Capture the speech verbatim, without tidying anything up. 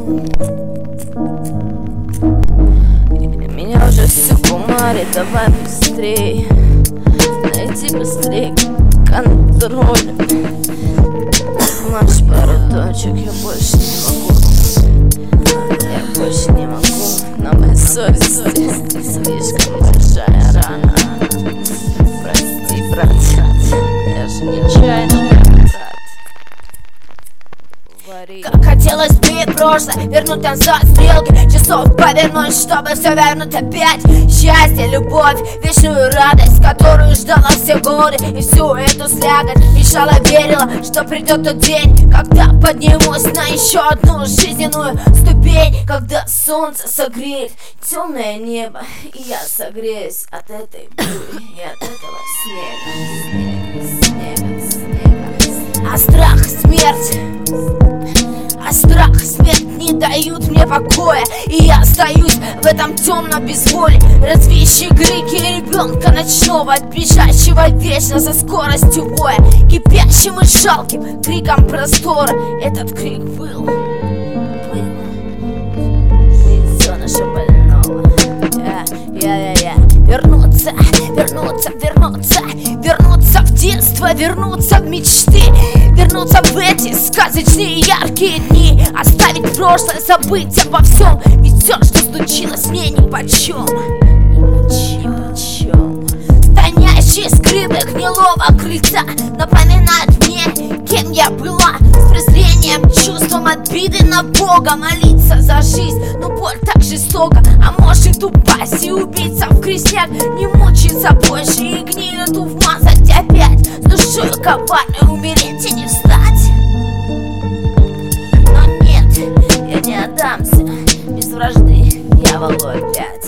Меня уже все кумарит, давай быстрей, найди быстрей контроль. Марш пару точек, я больше не могу. Я больше не могу, на моей совести слишком большая рана. Прости, брат, я же нечаянно, брат. Как хотелось бы в прошлое вернуть назад стрелки часов, повернуть, чтобы все вернуть опять. Счастье, любовь, вечную радость, которую ждала все годы. И всю эту слякоть мешала, верила, что придет тот день, когда поднимусь на еще одну жизненную ступень. Когда солнце согреет темное небо, и я согреюсь от этой бури и от этого снега, снега, снега, снега. А страх и смерть, а страх и смерть не дают мне покоя, и я остаюсь в этом темном безволии. Развещие крики ребенка ночного, бежащего вечно за скоростью воя, кипящим и жалким криком простора. Этот крик был, был детеныша больного. Я, я, я, вернуться, вернуться, вернуться, вернуться в детство, вернуться в мечты, вернуться в эти сказочные яркие дни, оставить прошлое, забыть обо всем, ведь все, что случилось, мне нипочем, нипочем. Стоящие скрипы гнилого крыльца напоминают мне, кем я была, с презрением, чувством обиды на Бога, молиться за жизнь, но боль так жестока, а может упасть и убиться в крестняк, не мучиться больше и гнилью вмазать опять, с душою коварной умереть и не встать. Но нет, я не отдамся, без вражды дьяволу опять.